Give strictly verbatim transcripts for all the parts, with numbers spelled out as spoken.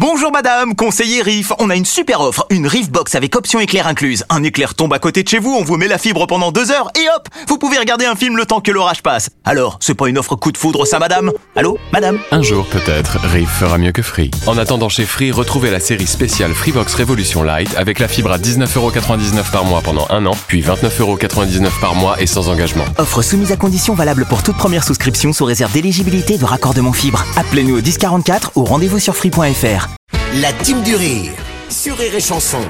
Bonjour madame, conseiller Riff. On a une super offre, une Riff Box avec option éclair incluse. Un éclair tombe à côté de chez vous, on vous met la fibre pendant deux heures et hop, vous pouvez regarder un film le temps que l'orage passe. Alors, c'est pas une offre coup de foudre ça madame? Allô, madame? Un jour peut-être, Riff fera mieux que Free. En attendant chez Free, retrouvez la série spéciale Freebox Révolution Light avec la fibre à dix-neuf euros quatre-vingt-dix-neuf par mois pendant un an, puis vingt-neuf euros quatre-vingt-dix-neuf par mois et sans engagement. Offre soumise à conditions valable pour toute première souscription sous réserve d'éligibilité et de raccordement fibre. Appelez-nous au dix quarante-quatre ou rendez-vous sur free point f r. La team du rire sur Rire et Chanson.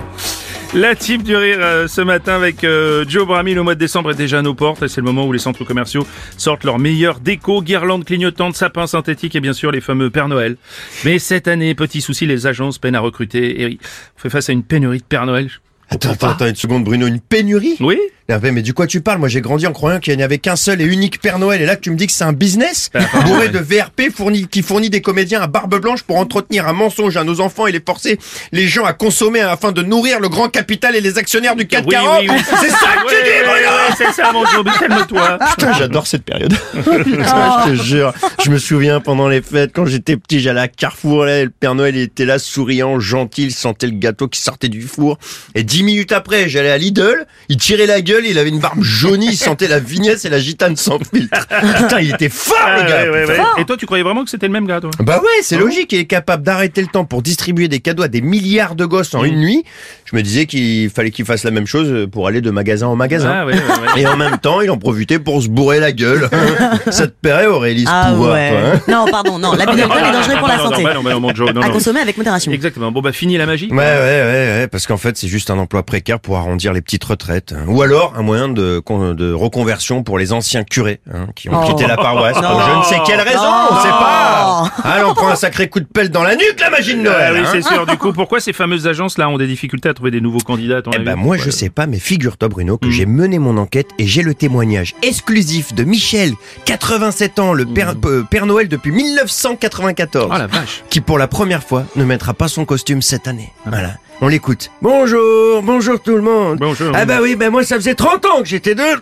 La team du rire euh, ce matin avec euh, Joe Brami. Le mois de décembre est déjà à nos portes et c'est le moment où les centres commerciaux sortent leurs meilleures décos, guirlandes clignotantes, sapins synthétiques et bien sûr les fameux Père Noël. Mais cette année, petit souci, les agences peinent à recruter et on fait face à une pénurie de Père Noël. Attends, attends, attends une seconde Bruno, une pénurie? Oui. Mais du quoi tu parles? Moi j'ai grandi en croyant qu'il n'y avait qu'un seul et unique Père Noël et là tu me dis que c'est un business bourré de V R P fourni, qui fournit des comédiens à barbe blanche pour entretenir un mensonge à nos enfants et les forcer les gens à consommer afin de nourrir le grand capital et les actionnaires du C A C Oui, quarante. oui, oui, c'est ça que tu oui, dis Bruno. oui, oui, c'est ça mon Joe, calme-toi. Putain, j'adore cette période. Putain, je te jure, je me souviens pendant les fêtes quand j'étais petit, j'allais à Carrefour, là, le Père Noël il était là souriant, gentil, il sentait le gâteau qui sortait du four et dix minutes après j'allais à Lidl, il tirait la gueule, il avait une barbe jauni, il sentait la vignesse et la gitane sans filtre. Putain, il était fort, Ah, le gars. ouais, ouais, ouais. Fort. Et toi tu croyais vraiment que c'était le même gars toi? Bah ouais, c'est logique, il est capable d'arrêter le temps pour distribuer des cadeaux à des milliards de gosses en Mmh. une nuit. Je me disais qu'il fallait qu'il fasse la même chose pour aller de magasin en magasin. Ah, ouais, ouais, ouais. Et en même temps, il en profitait pour se bourrer la gueule. Ça te plairait, Aurélie, ce Ah pouvoir, ouais. toi, hein? Non, pardon, non. L'abus d'alcool est dangereux pour la Non, non, santé. bah non, bah non, mon Joe, non, À non. consommer avec modération. Exactement. Bon bah fini la magie. Ouais, ouais, ouais, ouais, parce qu'en fait, c'est juste un emploi précaire pour arrondir les petites retraites. hein. Ou alors, un moyen de, con- de reconversion pour les anciens curés, hein, qui ont Oh. quitté la paroisse pour Non. je ne sais quelle raison, Non. on sait pas. Ah, là, on prend un sacré coup de pelle dans la nuque, la magie de Ah Noël. oui, hein. c'est sûr. Du coup, pourquoi ces fameuses agences là ont des difficultés à trouver des nouveaux candidats à ton Eh avis? ben moi je Ouais. sais pas, mais figure-toi Bruno que Mm. j'ai mené mon enquête et j'ai le témoignage exclusif de Michel, quatre-vingt-sept ans, le père, euh, Père Noël depuis mille neuf cent quatre-vingt-quatorze, Oh la vache. qui pour la première fois ne mettra pas son costume cette année. Voilà, on l'écoute. Bonjour, bonjour tout le monde. Bonjour. Ah bah oui, ben moi ça faisait trente ans que j'étais de...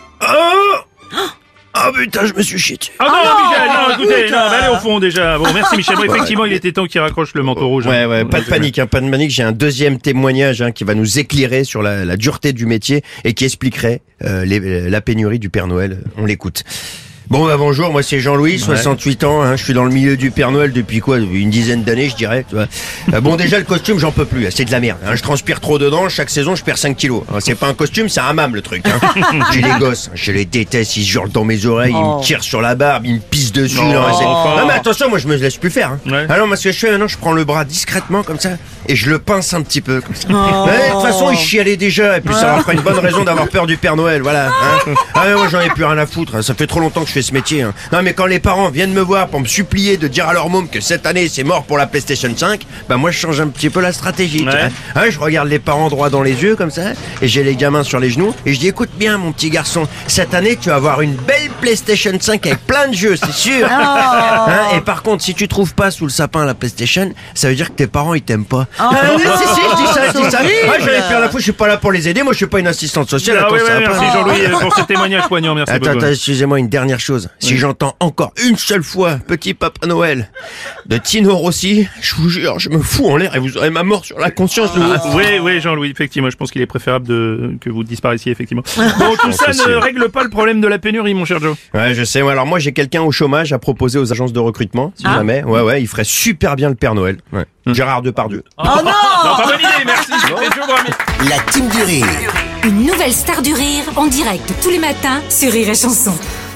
Oh Oh putain, je me suis chié dessus. Ah non, non, Michel, non, écoutez, Michel. non, bah, allez au fond déjà. Bon, merci Michel. Bon, effectivement, il était temps qu'il raccroche le manteau rouge. Ouais, hein. ouais, pas de panique, hein, pas de panique. J'ai un deuxième témoignage hein, qui va nous éclairer sur la, la dureté du métier et qui expliquerait euh, les- la pénurie du Père Noël. On l'écoute. Bon bah bonjour, moi c'est Jean-Louis, soixante-huit ans, hein, je suis dans le milieu du Père Noël depuis quoi, depuis une dizaine d'années je dirais. Tu vois. Euh, bon déjà le costume j'en peux plus, c'est de la merde. Hein, je transpire trop dedans, chaque saison je perds cinq kilos. Hein, c'est pas un costume, c'est un hammam le truc. Hein. J'ai les gosses, je les déteste, ils hurlent dans mes oreilles, ils Oh. me tirent sur la barbe, ils me pissent dessus. Non, non, c'est- enfin. non mais attention, moi je me laisse plus faire. Hein. Ouais. Alors moi ce que je fais maintenant, je prends le bras discrètement comme ça et je le pince un petit peu comme ça. Oh. Ouais, de toute façon ils chialaient déjà et puis ça leur fera une bonne raison d'avoir peur du Père Noël, voilà. Hein. Ah ouais, moi j'en ai plus rien à foutre, hein. Ça fait trop longtemps que je fais ce métier. Hein. Non mais quand les parents viennent me voir pour me supplier de dire à leur môme que cette année c'est mort pour la PlayStation cinq, bah moi je change un petit peu la stratégie. tu Ouais. vois. Hein, je regarde les parents droit dans les yeux comme ça et j'ai les gamins sur les genoux et je dis écoute bien mon petit garçon, cette année tu vas avoir une belle PlayStation cinq avec plein de jeux, c'est sûr. Hein, et par contre si tu trouves pas sous le sapin la PlayStation, ça veut dire que tes parents ils t'aiment pas. Ah, oui, si, si, je dis ça, je dis ça. Ah, j'en ai plus rien à foutre, je suis pas là pour les aider, moi je suis pas une assistante sociale. Ah attends, oui, ça oui, va pas. merci Jean-Louis euh, pour ce témoignage poignant. Merci Attends, beaucoup. attends, excusez-moi, une dernière chose. Si j'entends encore une seule fois Petit Papa Noël de Tino Rossi, je vous jure, je me fous en l'air et vous aurez ma mort sur la conscience de vous. Ah, oui, oui, Jean-Louis, effectivement, je pense qu'il est préférable de que vous disparaissiez, effectivement. Bon, tout ça c'est ne sûr. règle pas le problème de la pénurie, mon cher Joe. Ouais, je sais. Ouais, alors moi, j'ai quelqu'un au chômage à proposer aux agences de recrutement, si Ah. jamais. Ouais, ouais, il ferait super bien le Père Noël. Ouais. Gérard Depardieu. Oh non. Non, pas bonne idée, merci. C'était Joe Brami. La team du rire. Une nouvelle star du rire en direct tous les matins sur Rire et Chanson.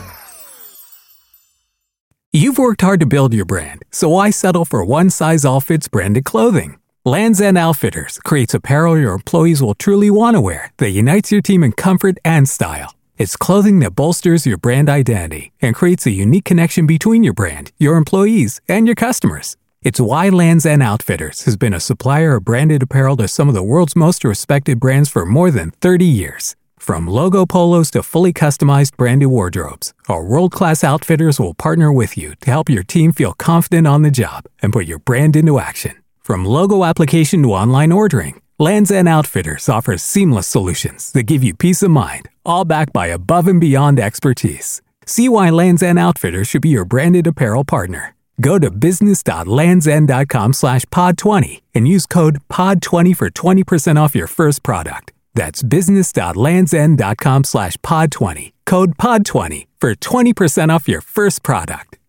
You've worked hard to build your brand, so why settle for one-size-all-fits branded clothing? Lands' End Outfitters creates apparel your employees will truly want to wear that unites your team in comfort and style. It's clothing that bolsters your brand identity and creates a unique connection between your brand, your employees, and your customers. It's why Lands' End Outfitters has been a supplier of branded apparel to some of the world's most respected brands for more than thirty years. From logo polos to fully customized branded wardrobes, our world-class outfitters will partner with you to help your team feel confident on the job and put your brand into action. From logo application to online ordering, Lands' End Outfitters offers seamless solutions that give you peace of mind, all backed by above and beyond expertise. See why Lands' End Outfitters should be your branded apparel partner. Go to business.landsend.com slash pod 20 and use code pod twenty for twenty percent off your first product. That's business.landsend.com slash pod 20. Code pod twenty for twenty percent off your first product.